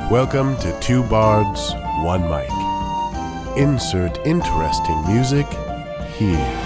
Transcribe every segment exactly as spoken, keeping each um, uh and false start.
Welcome to Two Bards, One Mic. Insert interesting music here.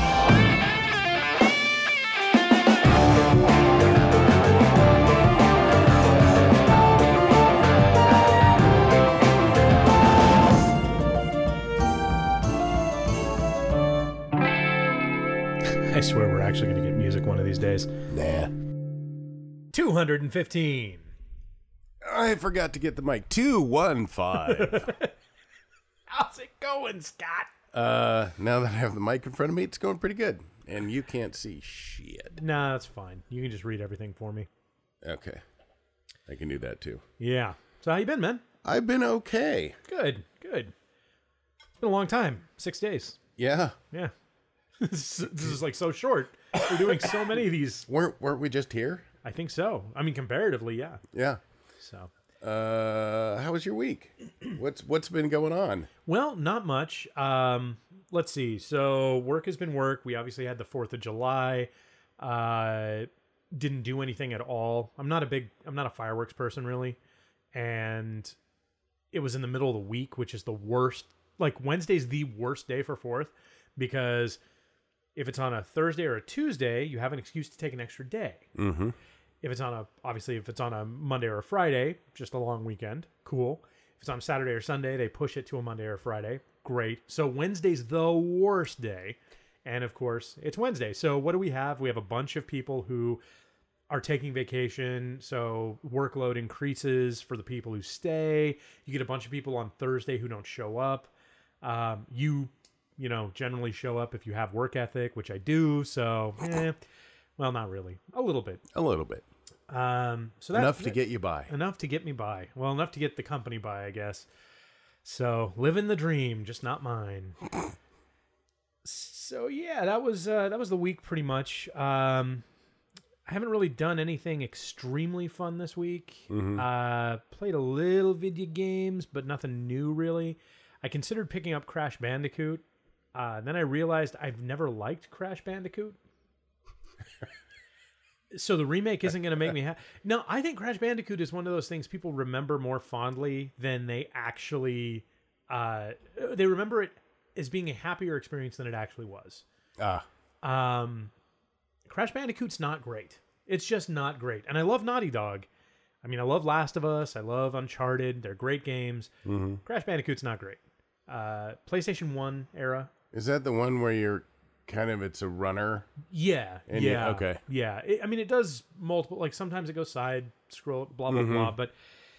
I swear we're actually going to get music one of these days. Nah. two hundred fifteen. I forgot to get the mic. two one five. How's it going, Scott? Uh, now that I have the mic in front of me, it's going pretty good. And you can't see shit. Nah, that's fine. You can just read everything for me. Okay. I can do that too. Yeah. So how you been, man? I've been okay. Good, good. It's been a long time. Six days. Yeah. Yeah. this is like so short. We're doing so many of these. Weren't, weren't we just here? I think so. I mean, comparatively, yeah. Yeah. So. Uh, how was your week? What's what's been going on? Well, not much. Um, let's see. So work has been work. We obviously had the fourth of July. Uh, didn't do anything at all. I'm not a big, I'm not a fireworks person really. And it was in the middle of the week, which is the worst. Like Wednesday's the worst day for fourth because if it's on a Thursday or a Tuesday, you have an excuse to take an extra day. Mm-hmm. If it's on a, obviously, if it's on a Monday or a Friday, just a long weekend, cool. If it's on a Saturday or Sunday, they push it to a Monday or a Friday, great. So Wednesday's the worst day. And of course, it's Wednesday. So what do we have? We have a bunch of people who are taking vacation. So workload increases for the people who stay. You get a bunch of people on Thursday who don't show up. Um, you, you know, generally show up if you have work ethic, which I do. So, eh. Well, not really. A little bit. A little bit. Um, so that, Enough to that, get you by. Enough to get me by. Well, enough to get the company by, I guess. So, living the dream, just not mine. So, yeah, that was uh, that was the week pretty much. Um, I haven't really done anything extremely fun this week. Mm-hmm. Uh, played a little video games, but nothing new really. I considered picking up Crash Bandicoot. Uh, then I realized I've never liked Crash Bandicoot. So the remake isn't going to make me happy. No, I think Crash Bandicoot is one of those things people remember more fondly than they actually... Uh, they remember it as being a happier experience than it actually was. Ah. Um, Crash Bandicoot's not great. It's just not great. And I love Naughty Dog. I mean, I love Last of Us. I love Uncharted. They're great games. Mm-hmm. Crash Bandicoot's not great. Uh, PlayStation one era. Is that the one where you're... kind of it's a runner? Yeah. And yeah. you, okay. Yeah. It, I mean, it does multiple, like sometimes it goes side scroll, blah, blah, mm-hmm. blah. But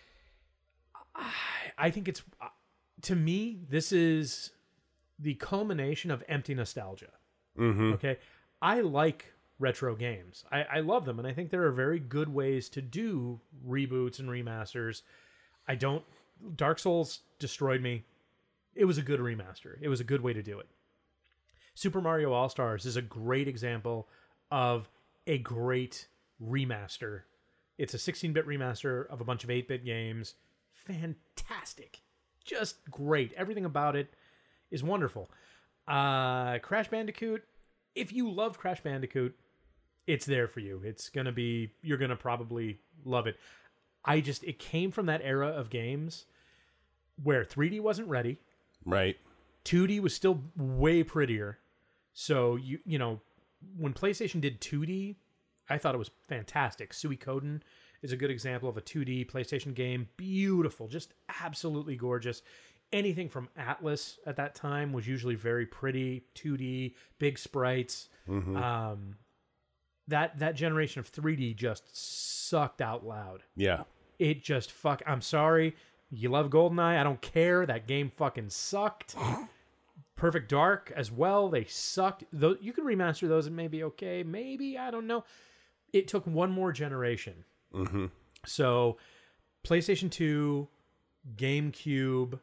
I, I think it's, uh, to me, this is the culmination of empty nostalgia. Mm-hmm. Okay. I like retro games. I, I love them. And I think there are very good ways to do reboots and remasters. I don't, Dark Souls destroyed me. It was a good remaster. It was a good way to do it. Super Mario All-Stars is a great example of a great remaster. It's a sixteen-bit remaster of a bunch of eight-bit games. Fantastic. Just great. Everything about it is wonderful. Uh, Crash Bandicoot, if you loved Crash Bandicoot, it's there for you. It's going to be, you're going to probably love it. I just, it came from that era of games where three D wasn't ready. Right. two D was still way prettier. So, you you know, when PlayStation did two D, I thought it was fantastic. Suikoden is a good example of a two D PlayStation game. Beautiful. Just absolutely gorgeous. Anything from Atlas at that time was usually very pretty. two D, big sprites. Mm-hmm. Um, that, that generation of three D just sucked out loud. Yeah. It just fuck... I'm sorry. You love GoldenEye. I don't care. That game fucking sucked. Perfect Dark as well. They sucked. Though you could remaster those and maybe okay. Maybe. I don't know. It took one more generation. Mm-hmm. So PlayStation two, GameCube,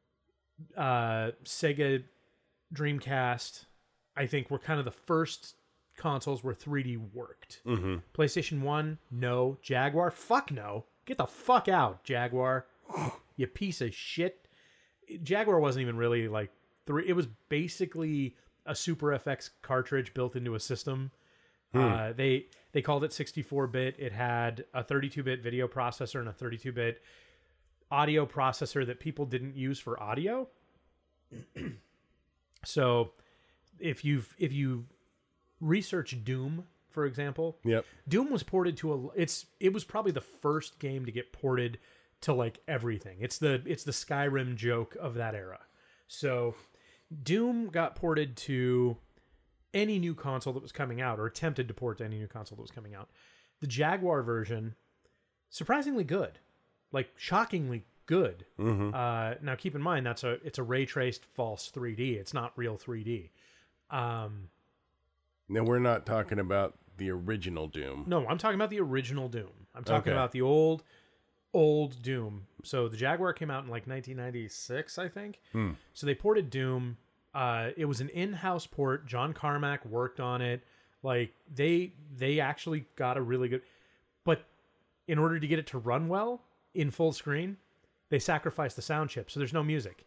uh, Sega Dreamcast, I think were kind of the first consoles where three D worked. Mm-hmm. PlayStation one, no. Jaguar, fuck no. Get the fuck out, Jaguar. You piece of shit. Jaguar wasn't even really like three. It was basically a Super F X cartridge built into a system. Hmm. Uh, they they called it sixty-four bit. It had a thirty-two bit video processor and a thirty-two bit audio processor that people didn't use for audio. So if you've if you research Doom, for example, Yep. Doom was ported to a it's it was probably the first game to get ported to like everything. It's the it's the Skyrim joke of that era. So Doom got ported to any new console that was coming out, or attempted to port to any new console that was coming out. The Jaguar version, surprisingly good, like shockingly good. Mm-hmm. Uh, now, keep in mind that's a it's a ray traced false three D. It's not real three D. Um, Now, we're not talking about the original Doom. no, I'm talking about the original Doom. I'm talking Okay. about the old, old Doom. So the Jaguar came out in like nineteen ninety-six, I think. Hmm. So they ported Doom. Uh, it was an in-house port. John Carmack worked on it. Like they they actually got a really good, but in order to get it to run well in full screen, they sacrificed the sound chip. So there's no music.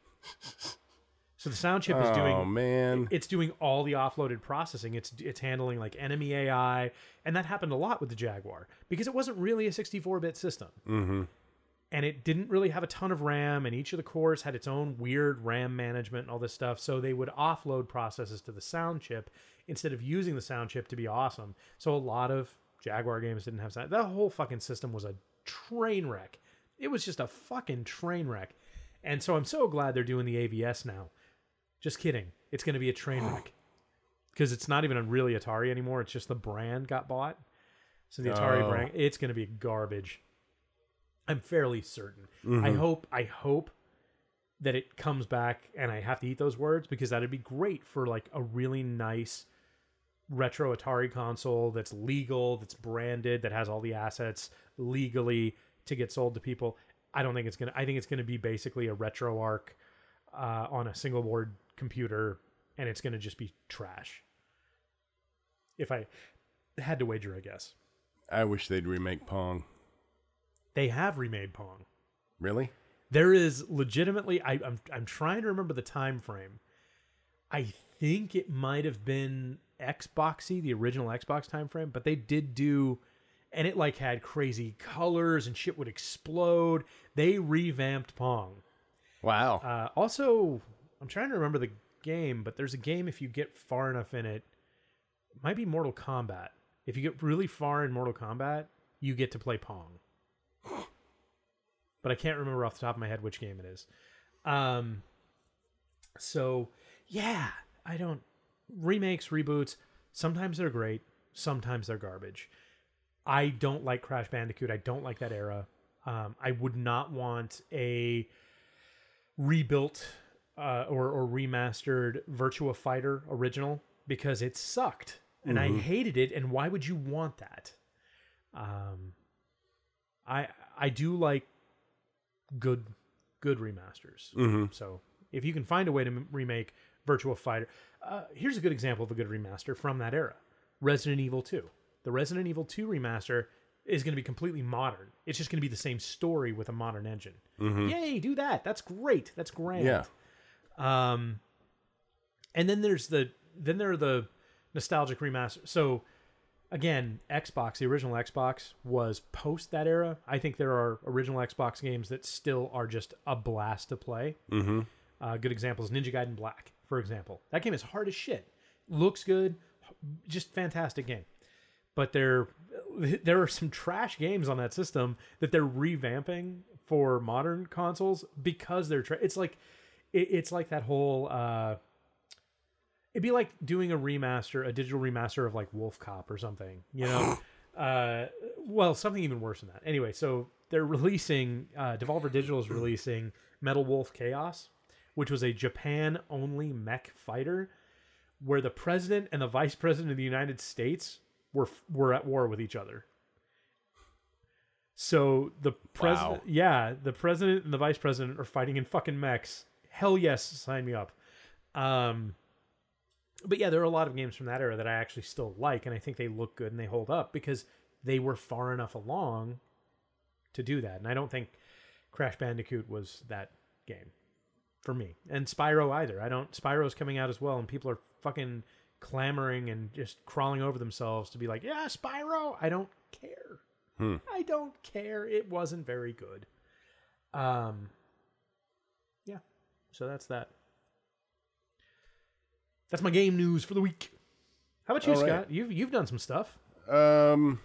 So the sound chip is doing Oh, man. it's doing all the offloaded processing. It's it's handling like enemy A I, and that happened a lot with the Jaguar because it wasn't really a sixty-four bit system. Mm-hmm. And it didn't really have a ton of RAM, and each of the cores had its own weird RAM management and all this stuff. So they would offload processes to the sound chip instead of using the sound chip to be awesome. So a lot of Jaguar games didn't have sound. That whole fucking system was a train wreck. It was just a fucking train wreck. And so I'm so glad they're doing the A V S now. Just kidding. It's going to be a train wreck. Because it's not even a really Atari anymore. It's just the brand got bought. So the Atari Oh. brand, it's going to be garbage. I'm fairly certain. Mm-hmm. I hope I hope that it comes back and I have to eat those words because that'd be great for like a really nice retro Atari console that's legal, that's branded, that has all the assets legally to get sold to people. I don't think it's going to I think it's going to be basically a RetroArch uh, on a single board computer, and it's going to just be trash. If I had to wager, I guess. I wish they'd remake Pong. They have remade Pong. Really? There is legitimately I, I'm I'm trying to remember the time frame. I think it might have been Xboxy, the original Xbox time frame, but they did do, and it like had crazy colors and shit would explode. They revamped Pong. Wow. Uh, also, I'm trying to remember the game, but there's a game if you get far enough in it, it might be Mortal Kombat. If you get really far in Mortal Kombat, you get to play Pong. But I can't remember off the top of my head which game it is. Um, so, yeah, I don't... Remakes, reboots, sometimes they're great, sometimes they're garbage. I don't like Crash Bandicoot. I don't like that era. Um, I would not want a rebuilt uh, or, or remastered Virtua Fighter original because it sucked. And Mm-hmm. I hated it, and why would you want that? Um, I I do like good good remasters. Mm-hmm. So if you can find a way to m- remake Virtua Fighter, uh, here's a good example of a good remaster from that era: Resident Evil two. The Resident Evil two remaster is going to be completely modern. It's just going to be the same story with a modern engine. Mm-hmm. Yay, do that! That's great. That's grand. Yeah. Um, and then there's the then there are the nostalgic remaster. So again, Xbox, the original Xbox was post that era. I think there are original Xbox games that still are just a blast to play. Mm-hmm. Uh, good example is Ninja Gaiden Black, for example. That game is hard as shit. Looks good, just fantastic game. But there, there are some trash games on that system that they're revamping for modern consoles because they're. Tra- it's like, it, it's like that whole. Uh, it'd be like doing a remaster, a digital remaster of like Wolf Cop or something. You know, uh, well, something even worse than that. Anyway, so they're releasing. Uh, Devolver Digital is releasing Metal Wolf Chaos, which was a Japan-only mech fighter, where the president and the vice president of the United States were were at war with each other. So the president, Wow. yeah, the president and the vice president are fighting in fucking mechs. Hell yes, sign me up. Um, but yeah, there are a lot of games from that era that I actually still like, and I think they look good and they hold up because they were far enough along to do that. And I don't think Crash Bandicoot was that game for me, and Spyro either. I don't. Spyro's coming out as well, and people are fucking clamoring and just crawling over themselves to be like, yeah, Spyro. I don't care. Hmm. I don't care. It wasn't very good. Um, yeah. So that's that. That's my game news for the week. How about you, All right. Scott? You've you've done some stuff. Um.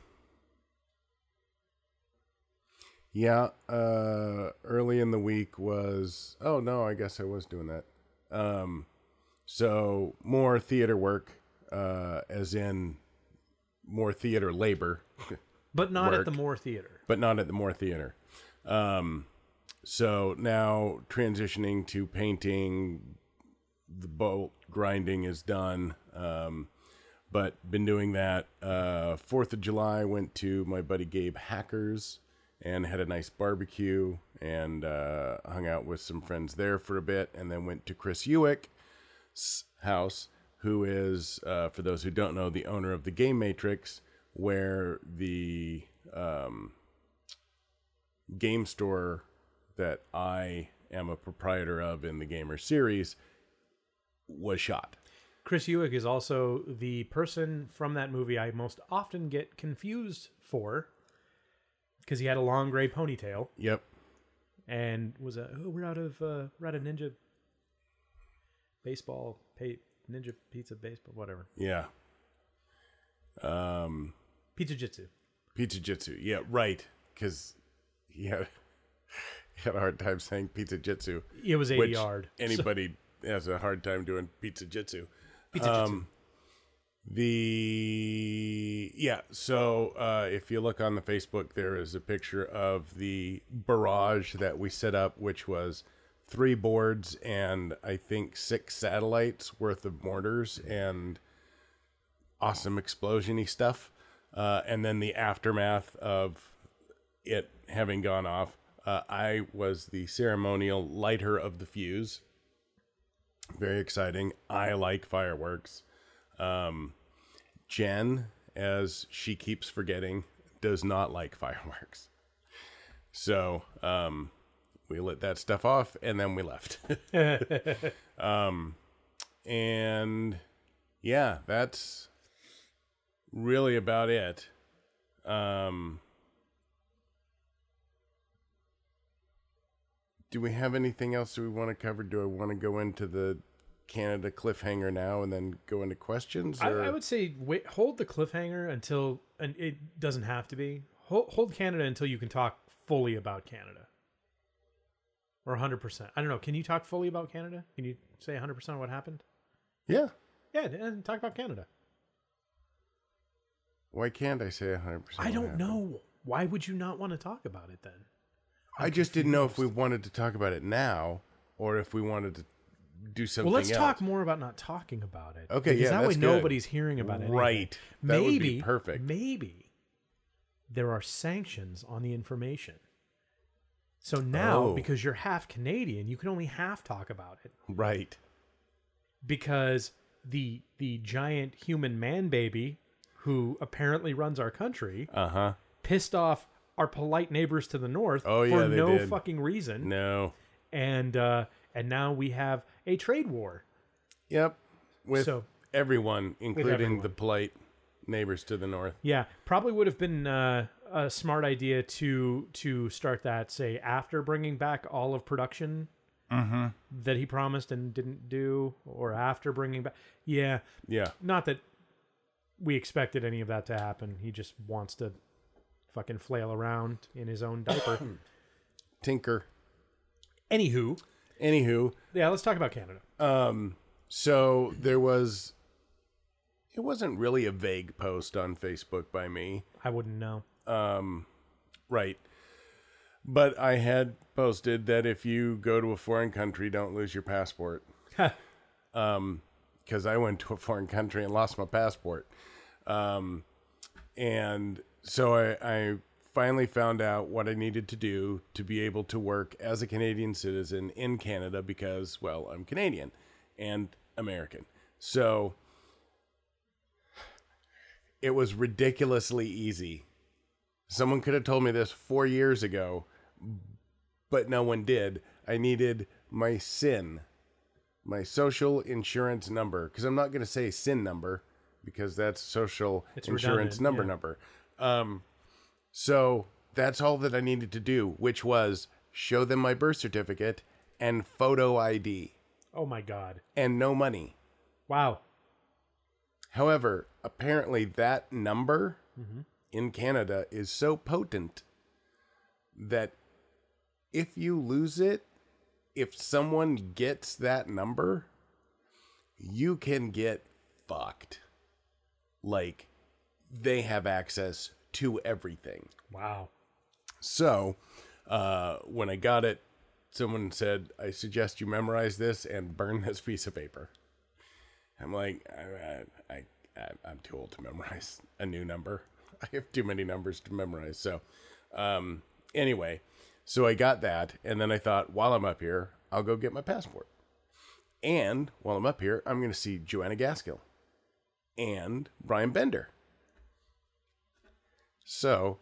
Yeah. Uh. Early in the week was. Oh no, I guess I was doing that. Um. So more theater work, uh, as in more theater labor, But not Work. at the Moore Theater. but not at the Moore Theater. Um. So now transitioning to painting. The bolt grinding is done. Um. But been doing that. Uh, Fourth of July, went to my buddy Gabe Hacker's and had a nice barbecue and uh, hung out with some friends there for a bit, and then went to Chris Ewick's house, who is, uh, for those who don't know, the owner of the Game Matrix, where the um, game store that I am a proprietor of in the Gamer series was shot. Chris Ewick is also the person from that movie I most often get confused for, because he had a long gray ponytail Yep. and was a oh we're out of uh, we're out of ninja baseball pay, ninja pizza baseball whatever Yeah. Um, pizza jitsu. Pizza Jitsu. Yeah, right. Because he had, he had a hard time saying Pizza Jitsu. It was eighty which yard. Anybody has a hard time doing Pizza Jitsu. Pizza jitsu. Um, the yeah, so uh, if you look on the Facebook, there is a picture of the barrage that we set up, which was three boards and I think six satellites worth of mortars and awesome explosion-y stuff. Uh, and then the aftermath of it having gone off. Uh, I was the ceremonial lighter of the fuse. Very exciting. I like fireworks. Um, Jen, as she keeps forgetting, does not like fireworks. So um, we lit that stuff off and then we left. um, and yeah, that's really about it. Um, do we have anything else that we want to cover? Do I want to go into the Canada cliffhanger now and then go into questions? I, Or? I would say wait, hold the cliffhanger until, and it doesn't have to be. Hold, hold Canada until you can talk fully about Canada. Or one hundred percent. I don't know. Can you talk fully about Canada? Can you say one hundred percent of what happened? Yeah. Yeah, and talk about Canada. Why can't I say one hundred percent? I don't know. Why would you not want to talk about it then? I'm I just didn't know if we confused. wanted to talk about it now or if we wanted to do something Well, let's else. talk more about not talking about it. Okay, because yeah, that way that's good. nobody's hearing about it. Right. That maybe, would be perfect. Maybe there are sanctions on the information. So now, Oh. because you're half Canadian, you can only half talk about it. Right. Because the the giant human man baby who apparently runs our country Uh-huh. pissed off our polite neighbors to the north Oh, yeah, for they no did. fucking reason. No. And uh, and now we have a trade war. Yep. With So- everyone, including everyone. the polite neighbors to the north. Yeah, probably would have been uh, a smart idea to to start that, say, after bringing back all of production Mm-hmm. that he promised and didn't do, or after bringing back. Yeah, Yeah. not that we expected any of that to happen. He just wants to fucking flail around in his own diaper. Tinker. Anywho, Anywho, yeah, let's talk about Canada. um, so there was, it wasn't really a vague post on Facebook by me. I wouldn't know. Um, right. But I had posted that if you go to a foreign country, don't lose your passport. Um, because I went to a foreign country and lost my passport. Um, and so I, I finally found out what I needed to do to be able to work as a Canadian citizen in Canada because, well, I'm Canadian and American. So it was ridiculously easy. Someone could have told me this four years ago, but no one did. I needed my S I N, my social insurance number, because I'm not going to say S I N number, because that's social It's insurance redundant, number yeah. number. Um, so that's all that I needed to do, which was show them my birth certificate and photo I D Oh my God. and no money. Wow. However, apparently that number Mm-hmm. in Canada is so potent that if you lose it, if someone gets that number, you can get fucked. Like, they have access to everything. Wow. So, uh, when I got it, someone said, I suggest you memorize this and burn this piece of paper. I'm like, I, I, I, I'm too old to memorize a new number. I have too many numbers to memorize. So, um, anyway, so I got that. And then I thought, while I'm up here, I'll go get my passport. And while I'm up here, I'm going to see Joanna Gaskill and Brian Bender. So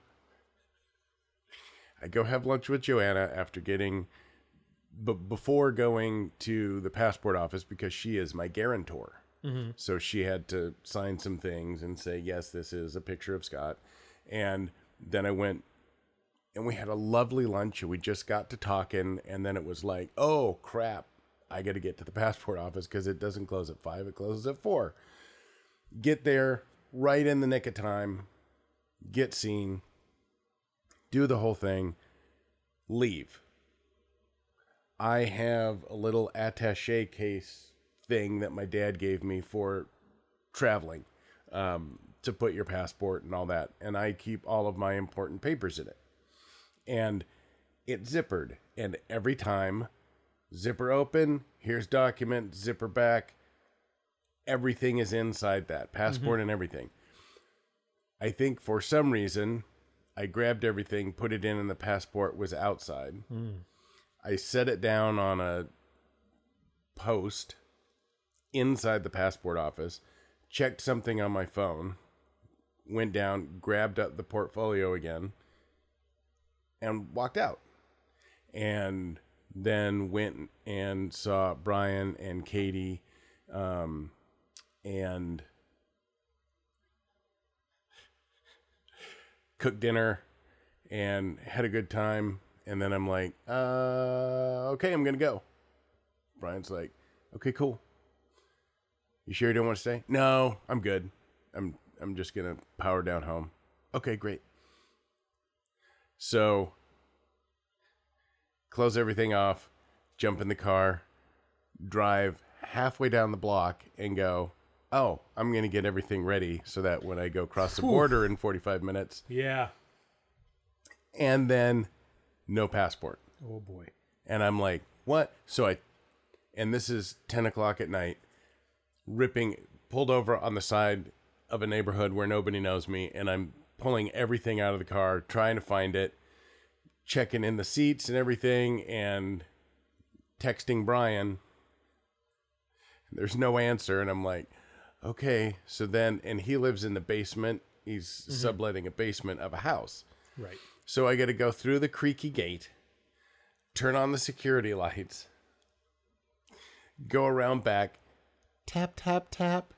I go have lunch with Joanna after getting, b- before going to the passport office, because she is my guarantor. Mm-hmm. So she had to sign some things and say, yes, this is a picture of Scott. And then I went and we had a lovely lunch and we just got to talking. And then it was like, oh, crap. I got to get to the passport office because it doesn't close at five. It closes at four. Get there right in the nick of time. Get seen. Do the whole thing. Leave. I have a little attaché case thing that my dad gave me for traveling, um, to put your passport and all that. And I keep all of my important papers in it. And it's zippered. And every time, zipper open, here's document, zipper back. Everything is inside that, passport mm-hmm. and everything. I think for some reason, I grabbed everything, put it in, and the passport was outside. Mm. I set it down on a post inside the passport office, checked something on my phone, went down, grabbed up the portfolio again, and walked out. And then went and saw Brian and Katie, um, and cooked dinner and had a good time. And then I'm like, uh, okay, I'm going to go. Brian's like, okay, cool. You sure you don't want to stay? No, I'm good. I'm I'm just going to power down home. Okay, great. So, close everything off, jump in the car, drive halfway down the block and go, oh, I'm going to get everything ready so that when I go across the border in forty-five minutes. Yeah. And then no passport. Oh, boy. And I'm like, what? So I, and this is ten o'clock at night. Ripping, pulled over on the side of a neighborhood where nobody knows me, and I'm pulling everything out of the car, trying to find it, checking in the seats and everything, and texting Brian. There's no answer, and I'm like, okay. So then, and he lives in the basement. He's mm-hmm. subletting a basement of a house. Right. So I got to go through the creaky gate, turn on the security lights, go around back, tap, tap, tap.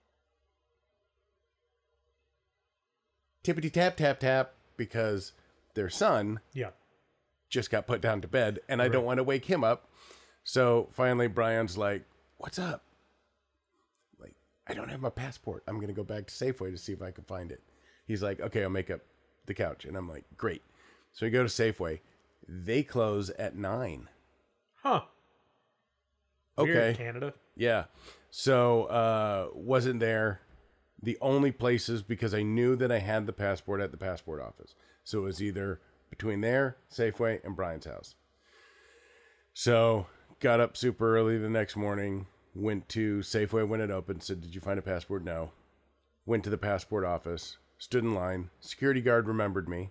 Tippity tap, tap, tap, because their son yeah. just got put down to bed, and I right. don't want to wake him up. So finally, Brian's like, what's up? Like, I don't have my passport. I'm going to go back to Safeway to see if I can find it. He's like, okay, I'll make up the couch. And I'm like, great. So we go to Safeway. They close at nine. Huh. Okay. Weird, Canada. Yeah. So, uh, wasn't there. The only places, because I knew that I had the passport at the passport office. So it was either between there, Safeway, and Brian's house. So, got up super early the next morning, went to Safeway when it opened, said, did you find a passport? No. Went to the passport office, stood in line. Security guard remembered me.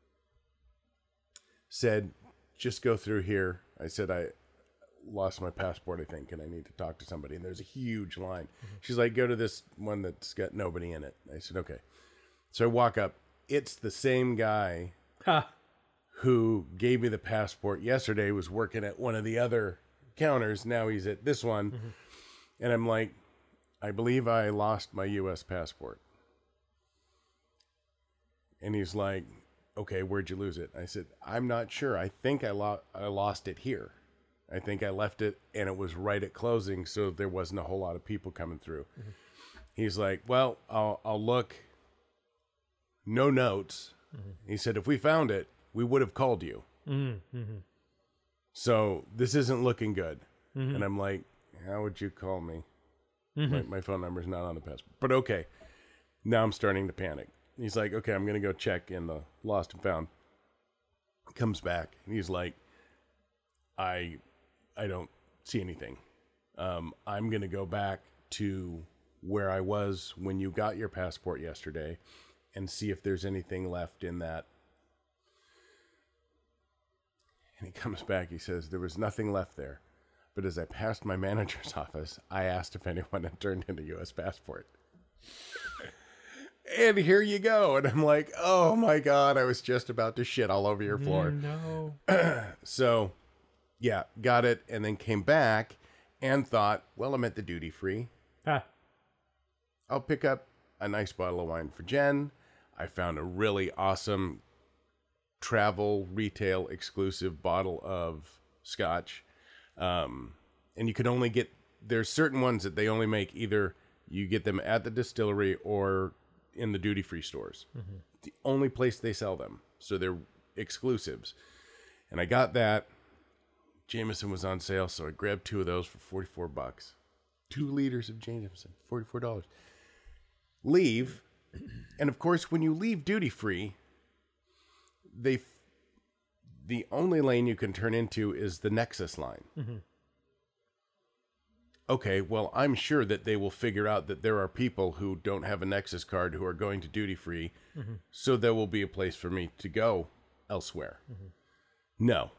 Said, just go through here. I said, I lost my passport, I think, and I need to talk to somebody. And there's a huge line. Mm-hmm. She's like, go to this one that's got nobody in it. I said, okay. So I walk up. It's the same guy huh. who gave me the passport yesterday, was working at one of the other counters. Now he's at this one. Mm-hmm. And I'm like, I believe I lost my U S passport. And he's like, okay, where'd you lose it? I said, I'm not sure. I think I, lo- I lost it here. I think I left it, and it was right at closing, so there wasn't a whole lot of people coming through. Mm-hmm. He's like, well, I'll, I'll look. No notes. Mm-hmm. He said, if we found it, we would have called you. Mm-hmm. So this isn't looking good. Mm-hmm. And I'm like, how would you call me? Mm-hmm. My, my phone number's not on the passport. But okay. Now I'm starting to panic. He's like, okay, I'm going to go check in the lost and found. Comes back, and he's like, I I don't see anything. Um, I'm going to go back to where I was when you got your passport yesterday and see if there's anything left in that. And he comes back, he says, there was nothing left there. But as I passed my manager's office, I asked if anyone had turned in a U S passport. And here you go. And I'm like, oh my God, I was just about to shit all over your floor. No. So, yeah, got it. And then came back and thought, well, I'm at the duty free. Ah. I'll pick up a nice bottle of wine for Jen. I found a really awesome travel retail exclusive bottle of scotch. Um, and you can only get, there's certain ones that they only make either you get them at the distillery or in the duty-free stores. Mm-hmm. The only place they sell them. So they're exclusives. And I got that. Jameson was on sale, so I grabbed two of those for forty-four bucks. Two liters of Jameson, forty-four dollars. Leave. And of course, when you leave duty-free, they f- the only lane you can turn into is the Nexus line. Mm-hmm. Okay, well, I'm sure that they will figure out that there are people who don't have a Nexus card who are going to duty-free, mm-hmm. so there will be a place for me to go elsewhere. Mm-hmm. No.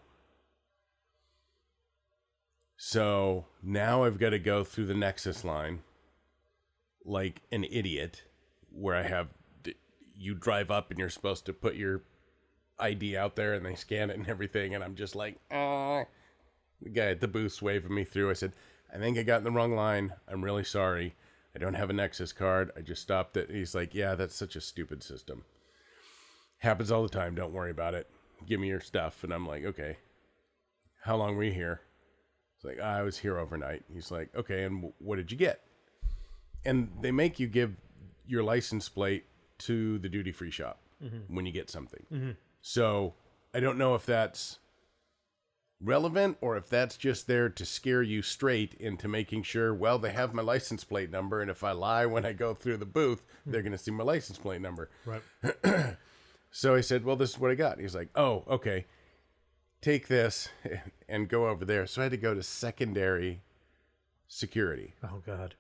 So now I've got to go through the Nexus line like an idiot, where I have, you drive up and you're supposed to put your I D out there and they scan it and everything, and I'm just like, ah. The guy at the booth's waving me through. I said, I think I got in the wrong line. I'm really sorry. I don't have a Nexus card. I just stopped it. He's like, yeah, that's such a stupid system. Happens all the time. Don't worry about it. Give me your stuff. And I'm like, okay. How long were you here? It's like, I was here overnight. He's like, okay, and w- what did you get? And they make you give your license plate to the duty-free shop mm-hmm. when you get something. Mm-hmm. So I don't know if that's relevant or if that's just there to scare you straight into making sure, well, they have my license plate number, and if I lie when I go through the booth, they're going to see my license plate number. Right. So I said, well, this is what I got. He's like, oh, okay. Take this and go over there. So I had to go to secondary security. Oh, God.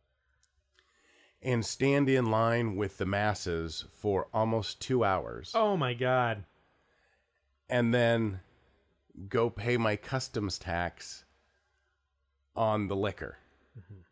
And stand in line with the masses for almost two hours. Oh, my God. And then go pay my customs tax on the liquor. Mm-hmm.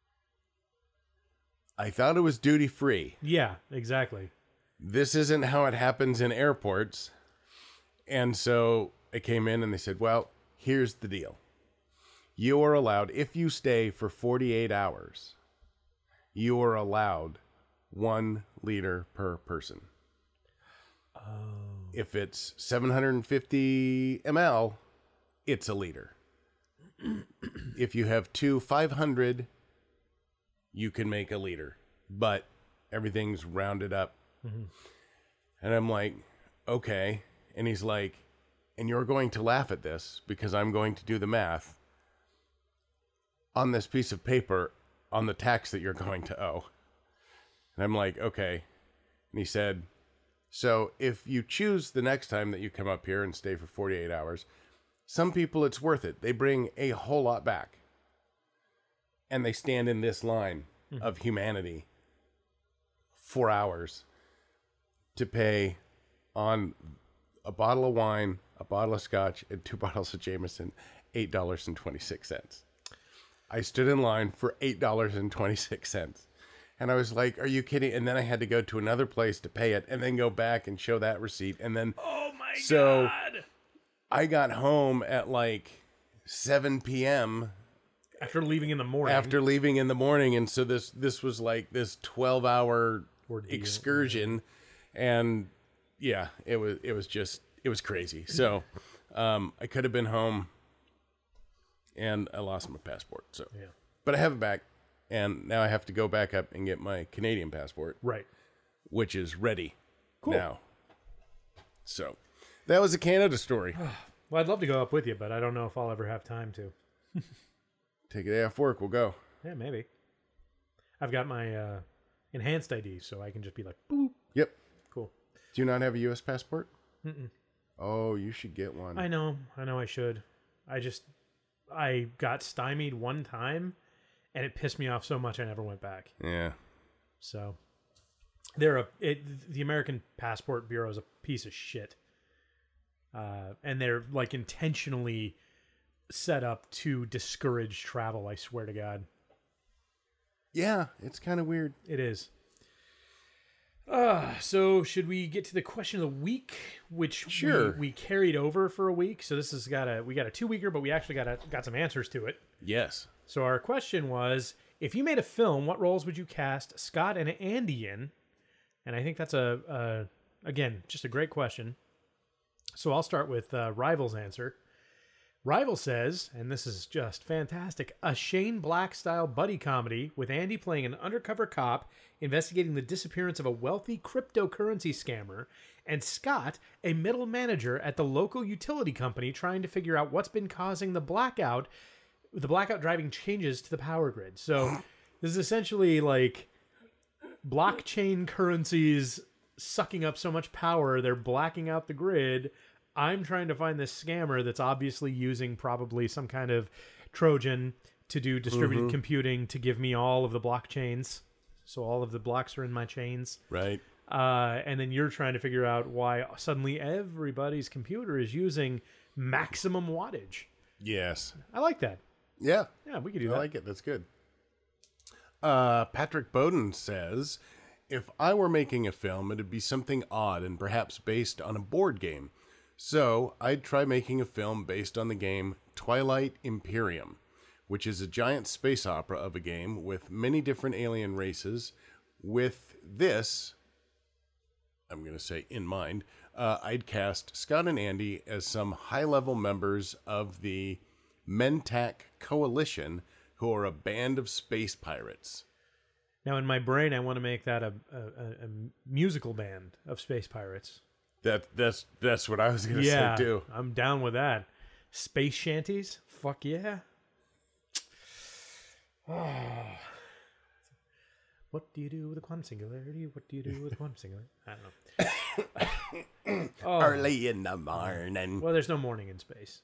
I thought it was duty free. Yeah, exactly. This isn't how it happens in airports. And so I came in and they said, well, here's the deal. You are allowed, if you stay for forty-eight hours, you are allowed one liter per person. Oh. If it's seven hundred fifty milliliters, it's a liter. If you have two five hundred, you can make a liter. But everything's rounded up. Mm-hmm. And I'm like, okay. And he's like, and you're going to laugh at this because I'm going to do the math on this piece of paper on the tax that you're going to owe. And I'm like, okay. And he said, so if you choose the next time that you come up here and stay for forty-eight hours, some people it's worth it. They bring a whole lot back. And they stand in this line mm-hmm. of humanity four hours to pay on a bottle of wine, a bottle of scotch, and two bottles of Jameson, eight dollars and twenty-six cents. I stood in line for eight dollars and twenty-six cents. And I was like, are you kidding? And then I had to go to another place to pay it and then go back and show that receipt. And then, oh my so God. I got home at like seven p.m. After leaving in the morning. After leaving in the morning. And so this, this was like this twelve hour excursion. And yeah, it was it was just it was crazy. So um, I could have been home, and I lost my passport. So, Yeah. but I have it back, and now I have to go back up and get my Canadian passport, Right. which is ready Cool. now. So that was a Canada story. Well, I'd love to go up with you, but I don't know if I'll ever have time to. Take a day off work, we'll go. Yeah, maybe. I've got my uh, enhanced I D, so I can just be like, boop. Yep. Cool. Do you not have a U S passport? Mm-mm. Oh, you should get one. I know. I know I should. I just, I got stymied one time, and it pissed me off so much I never went back. Yeah. So, they're a, it, the American Passport Bureau is a piece of shit. Uh, and they're like intentionally set up to discourage travel, I swear to God. Yeah, it's kind of weird. It is. Uh, so should we get to the question of the week, which Sure. we, we carried over for a week? So this has got a we got a two weeker, but we actually got a, got some answers to it. Yes. So our question was, if you made a film, what roles would you cast Scott and Andy in? And I think that's a, a again just a great question. So I'll start with uh, Rival's answer. Rival says, and this is just fantastic, a Shane Black-style buddy comedy with Andy playing an undercover cop investigating the disappearance of a wealthy cryptocurrency scammer, and Scott, a middle manager at the local utility company trying to figure out what's been causing the blackout, the blackout driving changes to the power grid. So this is essentially like blockchain currencies sucking up so much power, they're blacking out the grid. I'm trying to find this scammer that's obviously using probably some kind of Trojan to do distributed Mm-hmm. computing to give me all of the blockchains. So all of the blocks are in my chains. Right. Uh, and then you're trying to figure out why suddenly everybody's computer is using maximum wattage. Yes. I like that. Yeah. Yeah, we could do I that. like it. That's good. Uh, Patrick Bowden says, if I were making a film, it'd be something odd and perhaps based on a board game. So I'd try making a film based on the game Twilight Imperium, which is a giant space opera of a game with many different alien races. With this, I'm going to say in mind, uh, I'd cast Scott and Andy as some high-level members of the Mentak Coalition, who are a band of space pirates. Now, in my brain, I want to make that a, a, a musical band of space pirates. That that's that's what I was gonna Yeah, say too. I'm down with that. Space shanties? Fuck yeah. Oh. What do you do with a quantum singularity? What do you do with a quantum singularity? I don't know. Oh. Early in the morning. Well, there's no morning in space.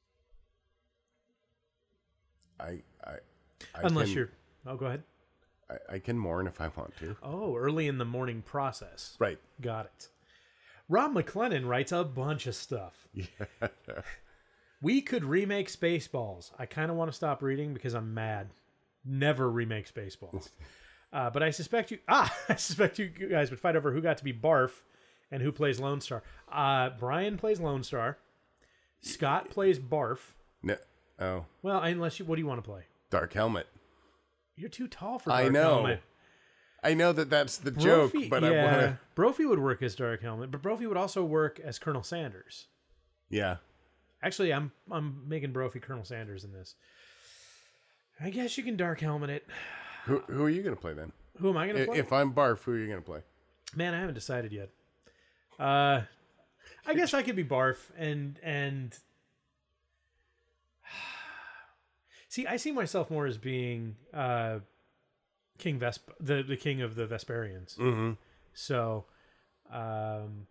I I, I Unless can, you're... Oh, go ahead. I, I can mourn if I want to. Oh, early in the morning process. Right. Got it. Rob McLennan writes a bunch of stuff. Yeah. We could remake Spaceballs. I kind of want to stop reading because I'm mad. Never remake Spaceballs. uh, but I suspect you... Ah! I suspect you guys would fight over who got to be Barf and who plays Lone Star. Uh, Brian plays Lone Star. Scott plays Barf. No, oh, Well, unless you... What do you want to play? Dark Helmet. You're too tall for I Dark know. Helmet. I know that that's the joke, Brophy- but yeah, I want to... Brophy would work as Dark Helmet, but Brophy would also work as Colonel Sanders. Yeah. Actually, I'm I'm making Brophy Colonel Sanders in this. I guess you can Dark Helmet it. Who who are you going to play then? Who am I going to I- play? If I'm Barf, who are you going to play? Man, I haven't decided yet. Uh, I guess I could be Barf and and see. I see myself more as being uh, King Vesp, the the king of the Vesperians. Mm-hmm. So, um,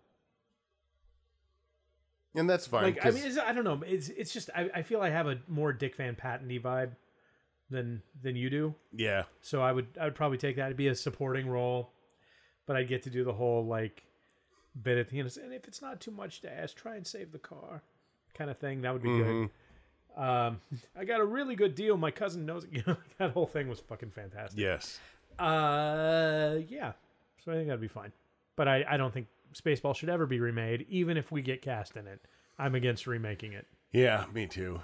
And that's fine. like I 'cause- mean, it's, I don't know. It's it's just I, I feel I have a more Dick Van Patten-y vibe than than you do. yeah. So I would I would probably take that. It'd be a supporting role, but I'd get to do the whole like bit at the end. And if it's not too much to ask, try and save the car, kind of thing. That would be Mm-hmm. good. Um, I got a really good deal. My cousin knows it. You know, that whole thing was fucking fantastic. Yes. Uh, yeah. So I think that'd be fine. But I I don't think Spaceball should ever be remade, even if we get cast in it. I'm against remaking it. Yeah, me too.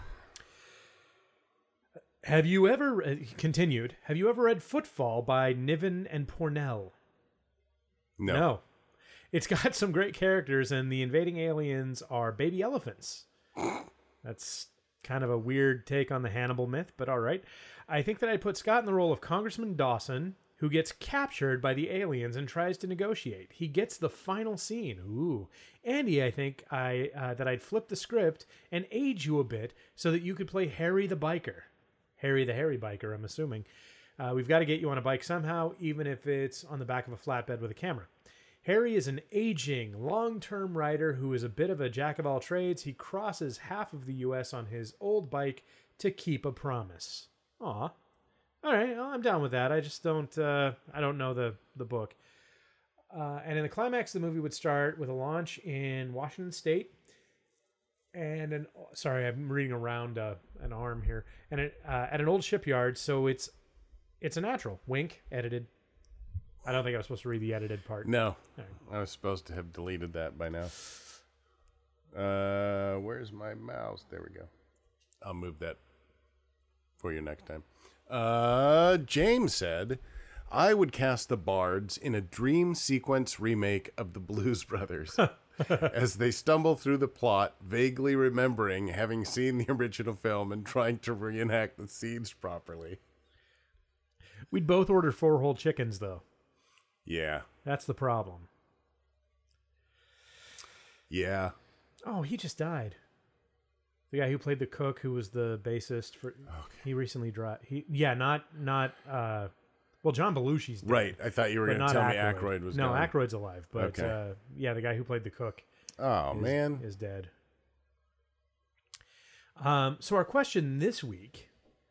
Have you ever uh, continued? Have you ever read Footfall by Niven and Pornell? No. No. It's got some great characters, and the invading aliens are baby elephants. That's kind of a weird take on the Hannibal myth, but all right. I think that I'd put Scott in the role of Congressman Dawson, who gets captured by the aliens and tries to negotiate. He gets the final scene. Ooh. Andy, I think I uh, that I'd flip the script and age you a bit so that you could play Harry the biker. Harry the hairy biker, I'm assuming. Uh, we've got to get you on a bike somehow, even if it's on the back of a flatbed with a camera. Harry is an aging, long-term rider who is a bit of a jack-of-all-trades. He crosses half of the U S on his old bike to keep a promise. Aw. All right, well, I'm down with that. I just don't uh, I don't know the, the book. Uh, and in the climax, the movie would start with a launch in Washington State. And an sorry, I'm reading around uh, an arm here. And it, uh, at an old shipyard, so it's it's a natural. Wink, edited. I don't think I was supposed to read the edited part. No. Right. I was supposed to have deleted that by now. Uh, where's my mouse? There we go. I'll move that for you next time. Uh, James said, I would cast the Bards in a dream sequence remake of the Blues Brothers as they stumble through the plot, vaguely remembering having seen the original film and trying to reenact the scenes properly. We'd both order four whole chickens, though. Yeah. That's the problem. Yeah. Oh, he just died. The guy who played the cook, who was the bassist for, Okay. he recently died. He, yeah, not not. Uh, well, John Belushi's dead, Right. I thought you were but going to not tell Aykroyd. me Aykroyd was no, gone. Aykroyd's alive, but Okay. uh, yeah, the guy who played the cook Oh, is, man. is dead. Um, so our question this week: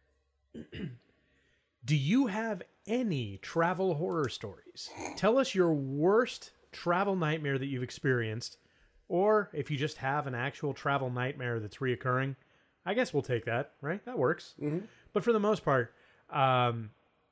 do you have any travel horror stories? Tell us your worst travel nightmare that you've experienced, or if you just have an actual travel nightmare that's reoccurring. I guess we'll take that, right? That works. Mm-hmm. But for the most part, um,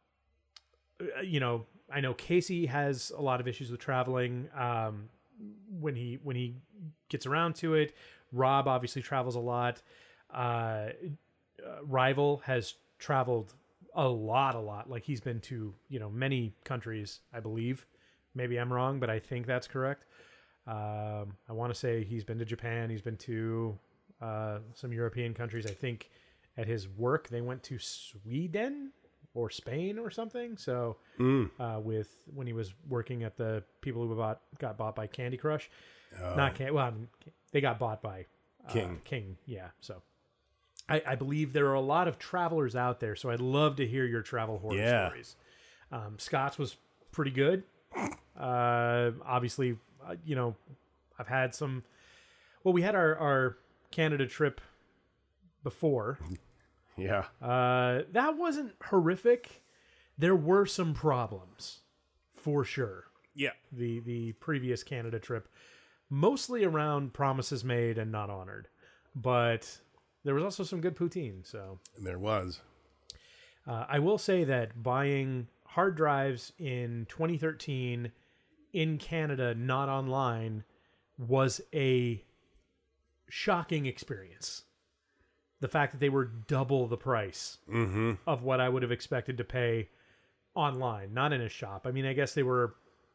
you know, I know Casey has a lot of issues with traveling. Um, when he when he gets around to it, Rob obviously travels a lot. Uh, uh, Rival has traveled a lot, a lot. Like he's been to, you know, many countries, I believe. Maybe I'm wrong, but I think that's correct. Um, I want to say he's been to Japan. He's been to uh, some European countries. I think at his work they went to Sweden or Spain or something. So Mm. uh, with when he was working at the people who bought got bought by Candy Crush, Oh. not Can well, I mean, they got bought by uh, King. King, yeah. So. I, I believe there are a lot of travelers out there, so I'd love to hear your travel horror Yeah. stories. Um, Scott's was pretty good. Uh, obviously, uh, you know, I've had some. Well, we had our, our Canada trip before. Yeah. Uh, that wasn't horrific. There were some problems, for sure. Yeah. The the previous Canada trip, mostly around promises made and not honored, but. There was also some good poutine, so... There was. Uh, I will say that buying hard drives in twenty thirteen in Canada, not online, was a shocking experience. The fact that they were double the price Mm-hmm. of what I would have expected to pay online, not in a shop. I mean, I guess they were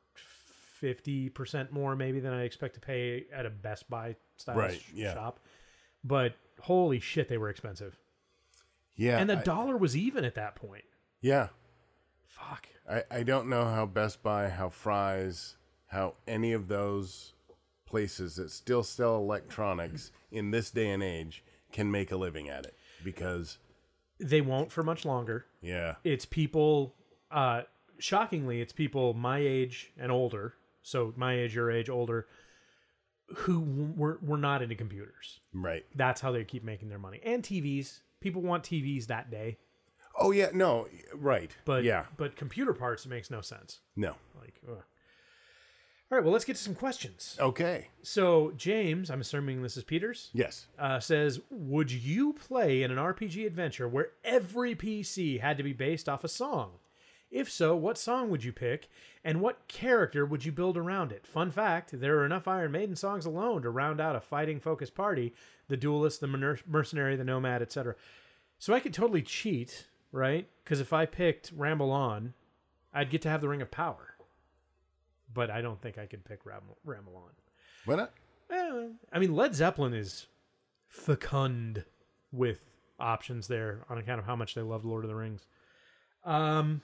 fifty percent more maybe than I expect to pay at a Best Buy style Right, sh- yeah. shop. But holy shit, they were expensive. Yeah. And the I- dollar was even at that point. Yeah. Fuck. I, I don't know how Best Buy, how Fry's, how any of those places that still sell electronics in this day and age can make a living at it. Because, They won't for much longer. yeah. It's people, uh, shockingly, it's people my age and older. So my age, your age, older, who were, were not into computers. Right. That's how they keep making their money. And T Vs. People want T Vs that day. Oh, yeah. No. Right. But yeah. but computer parts, it makes no sense. No. Like, ugh. All right, well, let's get to some questions. Okay. So, James, I'm assuming this is Peter's, Yes. uh, says, would you play in an R P G adventure where every P C had to be based off a song? If so, what song would you pick, and what character would you build around it? Fun fact, there are enough Iron Maiden songs alone to round out a fighting-focused party, the duelist, the mer- mercenary, the nomad, et cetera. So I could totally cheat, right? Because if I picked Ramble On, I'd get to have the Ring of Power. but I don't think I could pick Ram- Ramelon. Why not? Eh, I mean, Led Zeppelin is fecund with options there on account of how much they loved Lord of the Rings. Um,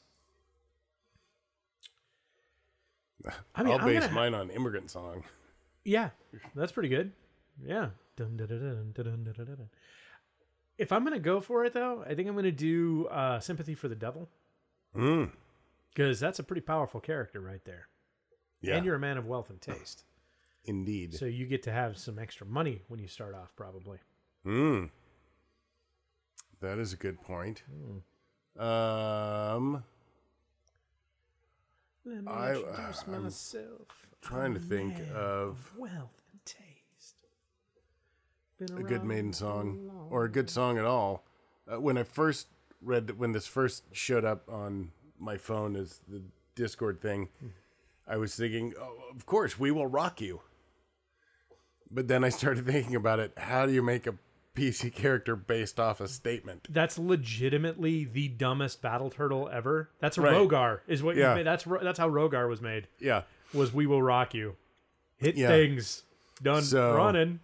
I mean, I'll I'm base gonna, mine on Immigrant Song. Yeah, that's pretty good. Yeah. Dun, dun, dun, dun, dun, dun, dun, dun. If I'm going to go for it, though, I think I'm going to do uh, Sympathy for the Devil. Mm. Because that's a pretty powerful character right there. Yeah. And you're a man of wealth and taste. Indeed. So you get to have some extra money when you start off, probably. Mm. That is a good point. Mm. Um, Let me I, introduce uh, myself. trying to think Man of wealth and taste. Been a good around Maiden so song, long. or a good song at all. Uh, when I first read, when this first showed up on my phone as the Discord thing, hmm. I was thinking, oh, of course, We Will Rock You. But then I started thinking about it. How do you make a P C character based off a statement? That's legitimately the dumbest battle turtle ever. That's a Right. Rogar, is what Yeah. you made. That's that's how Rogar was made. Yeah. Was We Will Rock You. Hit Yeah. things. Done So- running.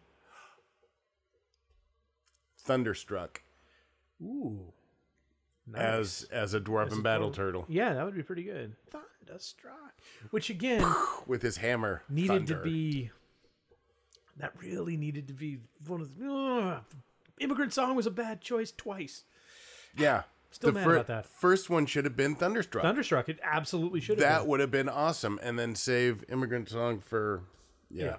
Thunderstruck Ooh. Nice. as as a dwarven As a battle dwarf- turtle Yeah, that would be pretty good. Thunderstruck. Which again with his hammer. needed thunder. to be that really needed to be one of the ugh, Immigrant Song was a bad choice twice. Yeah. Still the mad fir- about that. First one should have been Thunderstruck. Thunderstruck, it absolutely should have That been. would have been awesome, and then save Immigrant Song for yeah.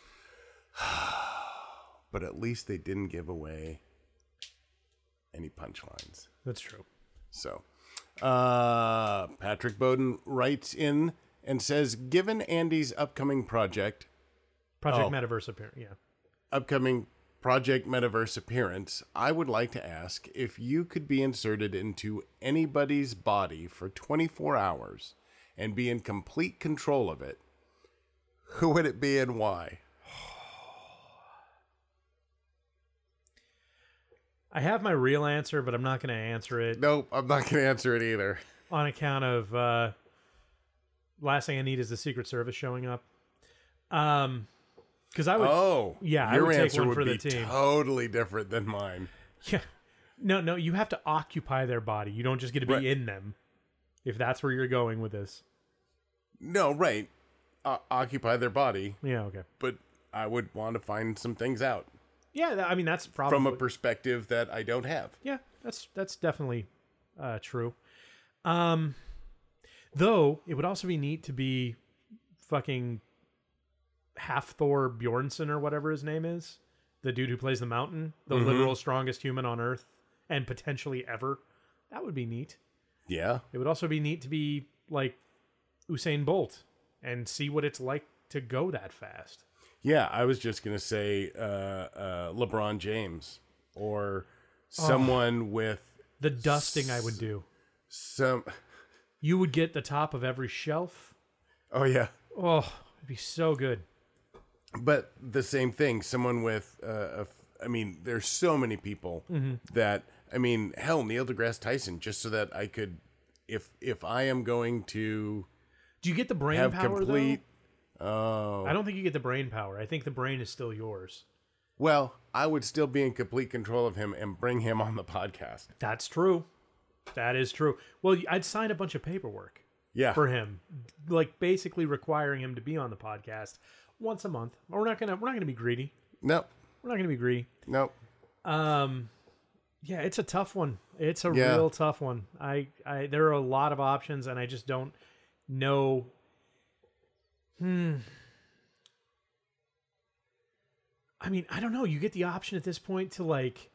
But at least they didn't give away any punchlines. That's true. So, uh, Patrick Bowden writes in and says, given Andy's upcoming project, Project Oh. Metaverse appearance, yeah. upcoming Project Metaverse appearance, I would like to ask if you could be inserted into anybody's body for twenty-four hours and be in complete control of it, who would it be and why? I have my real answer, but I'm not going to answer it Nope, I'm not going to answer it either. on account of uh, last thing I need is the Secret Service showing up. Um, because I would, Oh, yeah, I your would take answer one would for be the team. totally different than mine. yeah, no, no, you have to occupy their body. You don't just get to be Right. in them. If that's where you're going with this, No, right. Uh, occupy their body, yeah, okay, but I would want to find some things out yeah. That, I mean, that's probably from a perspective that I don't have. yeah, that's that's definitely uh, true. Um, though it would also be neat to be fucking half Thor Bjornsson or whatever his name is, the dude who plays the Mountain, the Mhm. literal strongest human on Earth and potentially ever. That would be neat. Yeah. It would also be neat to be like Usain Bolt and see what it's like to go that fast. Yeah, I was just going to say uh, uh, LeBron James or someone with The dusting I would do. some... You would get the top of every shelf. Oh, yeah. Oh, it'd be so good. But the same thing, someone with, uh, a, I mean, there's so many people Mm-hmm. that, I mean, hell, Neil deGrasse Tyson, just so that I could, if if I am going to Do you get the brain have power complete, though? oh, I don't think you get the brain power. I think the brain is still yours. well, I would still be in complete control of him and bring him on the podcast. That's true. That is true. Well, I'd sign a bunch of paperwork Yeah. for him, like basically requiring him to be on the podcast once a month. We're not gonna we're not gonna be greedy. Nope. We're not gonna be greedy. Nope. Um, yeah, it's a tough one. It's a Yeah. real tough one. I, I there are a lot of options, and I just don't know. Hmm. I mean, I don't know. You get the option at this point to like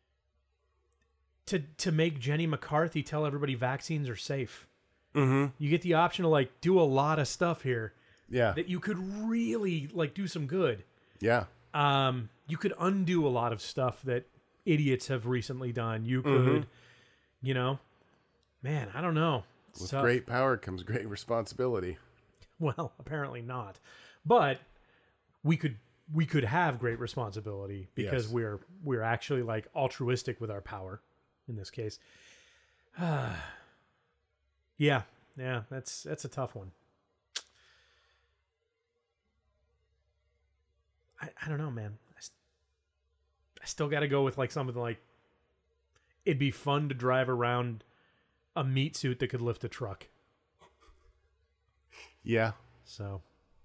to to make Jenny McCarthy tell everybody vaccines are safe. Mm-hmm. You get the option to like do a lot of stuff here Yeah. that you could really like do some good. Yeah. Um, you could undo a lot of stuff that idiots have recently done. You could, Mhm. you know, man, I don't know. It's With tough. great power comes great responsibility. Well, apparently not, but we could we could have great responsibility because Yes. we're we're actually like altruistic with our power in this case. yeah, yeah, that's that's a tough one. I, I don't know, man. I, I still got to go with like something like it'd be fun to drive around a meat suit that could lift a truck. Yeah. So.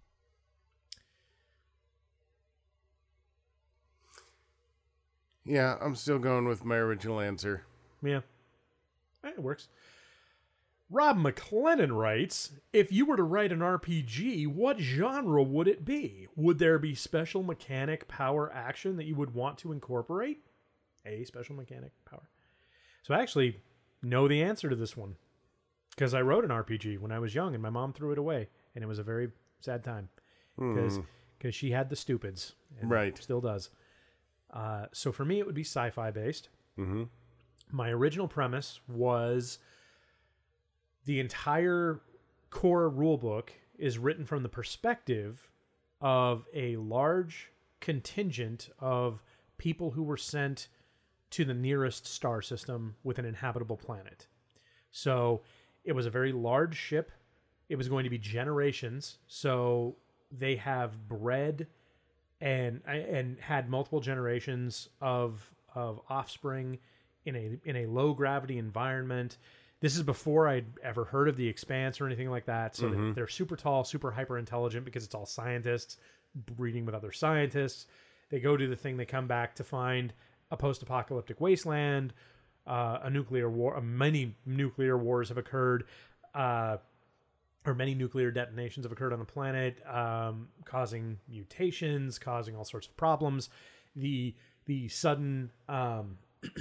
Yeah, I'm still going with my original answer. Yeah. It works. Rob McLennan writes, if you were to write an R P G, what genre would it be? Would there be special mechanic, power, action that you would want to incorporate? A special mechanic, power. So I actually know the answer to this one because I wrote an R P G when I was young and my mom threw it away. And it was a very sad time because Mm. because she had the stupids. And Right. still does. Uh, so for me, it would be sci-fi based. Mm-hmm. My original premise was the entire core rulebook is written from the perspective of a large contingent of people who were sent to the nearest star system with an inhabitable planet. So it was a very large ship. It was going to be generations. So they have bred and and had multiple generations of of offspring in a in a low gravity environment. This is before I'd ever heard of the Expanse or anything like that. So Mm-hmm. they're, they're super tall, super hyper intelligent because it's all scientists breeding with other scientists. They go do the thing. They come back to find a post-apocalyptic wasteland, uh, a nuclear war. Uh, many nuclear wars have occurred, uh, or many nuclear detonations have occurred on the planet, um, causing mutations, causing all sorts of problems. The the sudden um,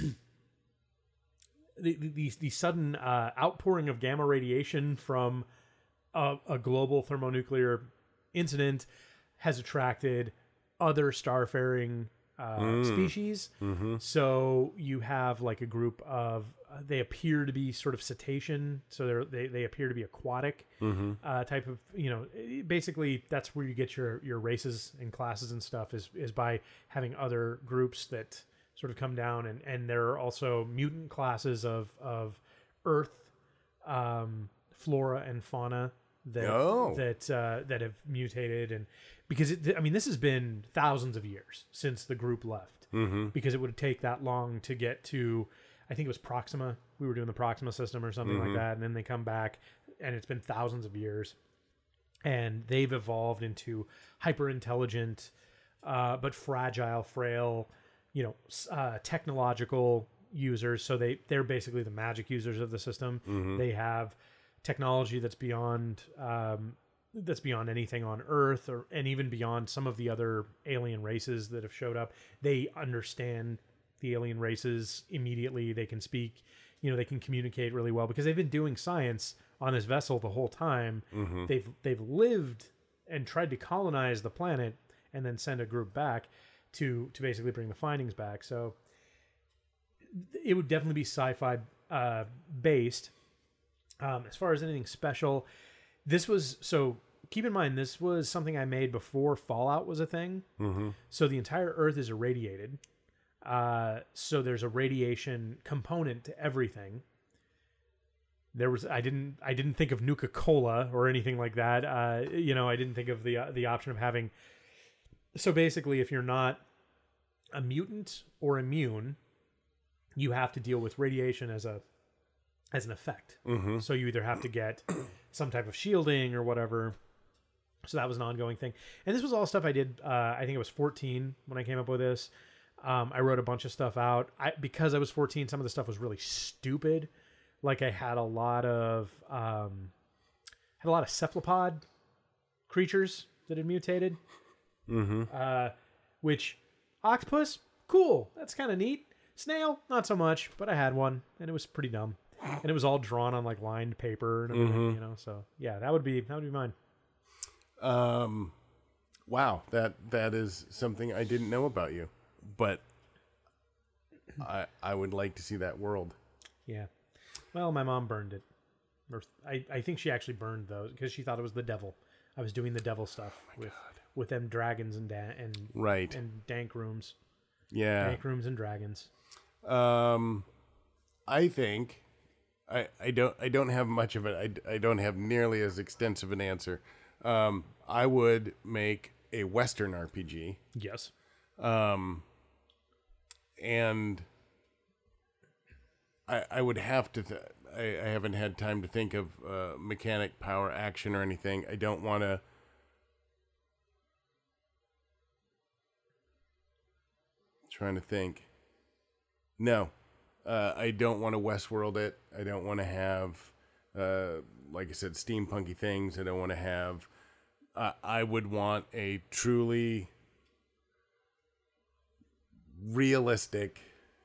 the, the the sudden uh, outpouring of gamma radiation from a, a global thermonuclear incident has attracted other starfaring uh, Mm. species. Mm-hmm. So you have like a group of uh, they appear to be sort of cetacean, so they're, they they appear to be aquatic Mm-hmm. uh, type of, you know, basically that's where you get your your races and classes and stuff is is by having other groups that sort of come down, and and there are also mutant classes of of Earth um, flora and fauna that Oh. that uh, that have mutated, and because it, I mean this has been thousands of years since the group left, Mm-hmm. because it would take that long to get to, I think it was Proxima. We were doing the Proxima system or something Mhm. like that, and then they come back, and it's been thousands of years, and they've evolved into hyper intelligent, uh, but fragile, frail, you know, s- uh, technological users. So they they're basically the magic users of the system. Mhm. They have technology that's beyond um, that's beyond anything on Earth, or and even beyond some of the other alien races that have showed up. They understand the alien races immediately. They can speak, you know, they can communicate really well because they've been doing science on this vessel the whole time. Mm-hmm. They've they've lived and tried to colonize the planet and then send a group back to to basically bring the findings back. So it would definitely be sci-fi uh, based. Um, as far as anything special, this was, so keep in mind, this was something I made before Fallout was a thing. Mm-hmm. So the entire Earth is irradiated. Uh, so there's a radiation component to everything. There was, I didn't, I didn't think of Nuka-Cola or anything like that. Uh, you know, I didn't think of the uh, the option of having. So basically, if you're not a mutant or immune, you have to deal with radiation as a as an effect. Mm-hmm. So you either have to get some type of shielding or whatever. So that was an ongoing thing. And this was all stuff I did. Uh, I think I was fourteen when I came up with this. Um, I wrote a bunch of stuff out. I, because I was fourteen, some of the stuff was really stupid. Like I had a lot of um, had a lot of cephalopod creatures that had mutated. Mm-hmm. Uh, which octopus, cool. That's kind of neat. Snail, not so much. But I had one, and it was pretty dumb. And it was all drawn on like lined paper and everything, Mhm. you know. So yeah, that would be that would be mine. Um, wow, that that is something I didn't know about you, but I I would like to see that world. Yeah. Well, my mom burned it. Or I, I think she actually burned those because she thought it was the devil. I was doing the devil stuff with with them dragons and da- and Right. and dank rooms, Yeah. dank rooms and dragons. Um, I think I I don't I don't have much of it. I I don't have nearly as extensive an answer. Um, I would make a Western R P G. Yes. Um, and I, I would have to, th- I, I haven't had time to think of uh, mechanic, power, action, or anything. I don't want to. Trying to think. No, uh, I don't want to Westworld it. I don't want to have, uh, like I said, steampunky things. I don't want to have. Uh, I would want a truly realistic,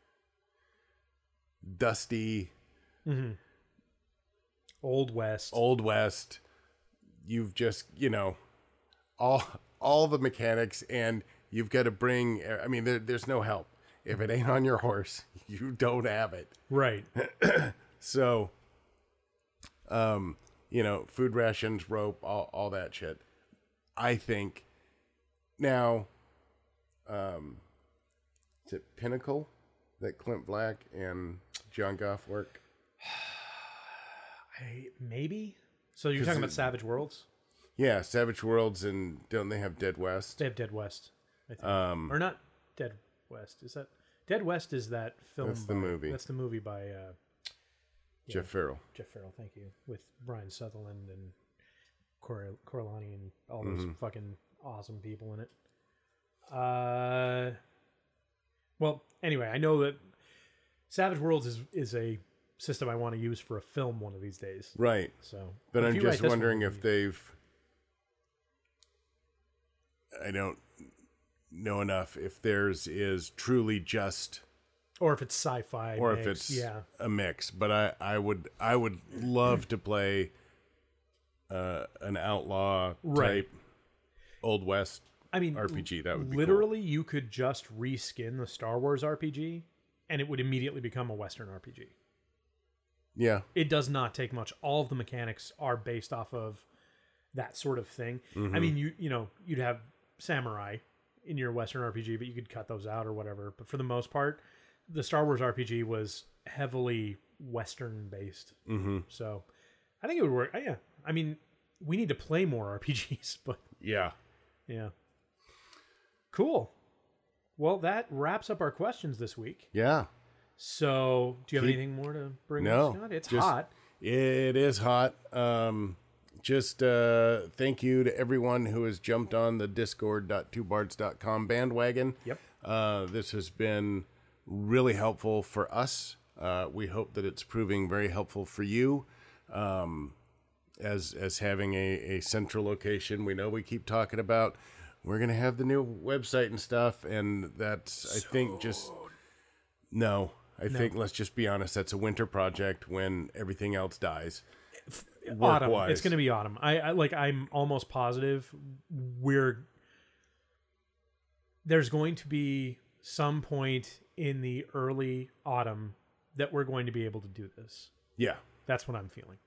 dusty, Mm-hmm. Old West. Old West. You've just, you know, all all the mechanics, and you've got to bring. I mean, there, there's no help. If it ain't on your horse, you don't have it. Right. So, um, you know, food rations, rope, all all that shit. I think now, um, is it Pinnacle that Clint Black and John Goff work? I, maybe. So you're 'Cause talking it- about Savage Worlds? Yeah, Savage Worlds, and don't they have Dead West? They have Dead West, I think. Um, or not Dead West. Is that Dead West? Is that film? That's the by- movie. That's the movie by uh, Jeff Farrell. Jeff Farrell. Thank you, with Brian Sutherland and Cor- Corleone and all those Mm-hmm. fucking awesome people in it. Uh, well, anyway, I know that Savage Worlds is is a system I want to use for a film one of these days. Right. So, But if I'm you write just this one, wondering we'll if use- they've. I don't know enough if theirs is truly just, or if it's sci-fi, or mix, if it's yeah. a mix. But I, I would, I would love to play uh, an outlaw Right. type Old West I mean, R P G. That would be literally you could just reskin the Star Wars R P G, and it would immediately become a Western R P G. cool. Yeah. It does not take much. All of the mechanics are based off of that sort of thing. Mm-hmm. I mean, you you know, you'd have samurai in your Western R P G, but you could cut those out or whatever. But for the most part, the Star Wars R P G was heavily Western based. Mm-hmm. So I think it would work. Yeah. I mean, we need to play more R P Gs, but Yeah. yeah. Cool. Well, that wraps up our questions this week. Yeah. So, do you have Keep- anything more to bring No, up, Scott? It's just- hot. It is hot. Um, just uh, thank you to everyone who has jumped on the discord dot two bards dot com bandwagon. Yep. Uh, this has been really helpful for us. Uh, we hope that it's proving very helpful for you. Um, as as having a, a central location, we know we keep talking about we're gonna have the new website and stuff, and that's I think just no. I think let's just be honest. That's a winter project when everything else dies. Autumn. Work-wise. It's going to be autumn. I, I like. I'm almost positive we're there's going to be some point in the early autumn that we're going to be able to do this. Yeah. That's what I'm feeling.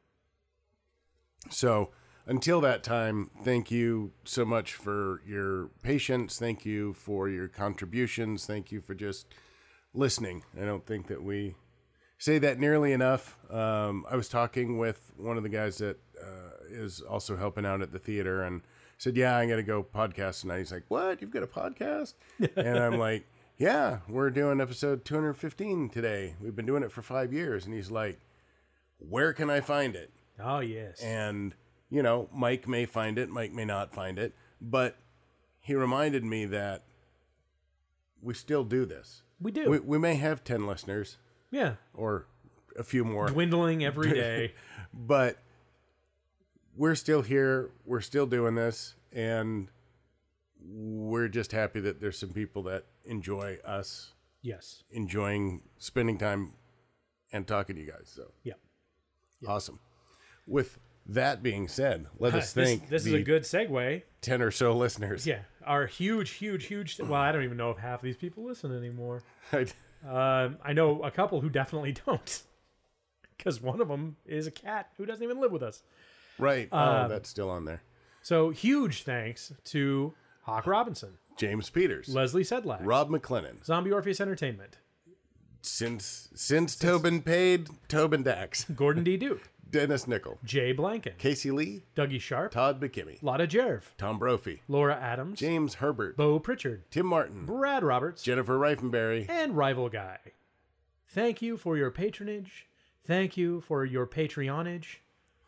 So until that time, thank you so much for your patience. Thank you for your contributions. Thank you for just listening. I don't think that we say that nearly enough. Um, I was talking with one of the guys that uh, is also helping out at the theater and said, yeah, I got to go podcast tonight. He's like, what? You've got a podcast? And I'm like, yeah, we're doing episode two hundred fifteen today. We've been doing it for five years. And he's like, where can I find it? Oh yes. And, you know, Mike may find it, Mike may not find it, but he reminded me that we still do this. we do. We, we may have ten listeners yeah. or a few more, Dwindling every day. but we're still here. We're still doing this. And we're just happy that there's some people that enjoy us Yes. enjoying spending time and talking to you guys. So Yeah. awesome. With that being said, let us This, thank this is the a good segue. ten or so listeners. Yeah. Our huge, huge, huge. Well, I don't even know if half of these people listen anymore. Right. Um, I know a couple who definitely don't, because one of them is a cat who doesn't even live with us. Right. Oh, Um, that's still on there. So huge thanks to Hawk Robinson, James Peters, Leslie Sedlak, Rob McLennan. Zombie Orpheus Entertainment, Since since Tobin paid, Tobin Dax. Gordon D. Duke, Dennis Nickel, Jay Blanken, Casey Lee, Dougie Sharp, Todd McKimmey, Lotta Jerv, Tom Brophy, Laura Adams, James Herbert, Bo Pritchard, Tim Martin, Brad Roberts, Jennifer Reifenberry, and Rival Guy. Thank you for your patronage. Thank you for your Patreonage.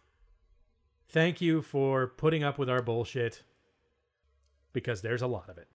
Thank you for putting up with our bullshit, because there's a lot of it.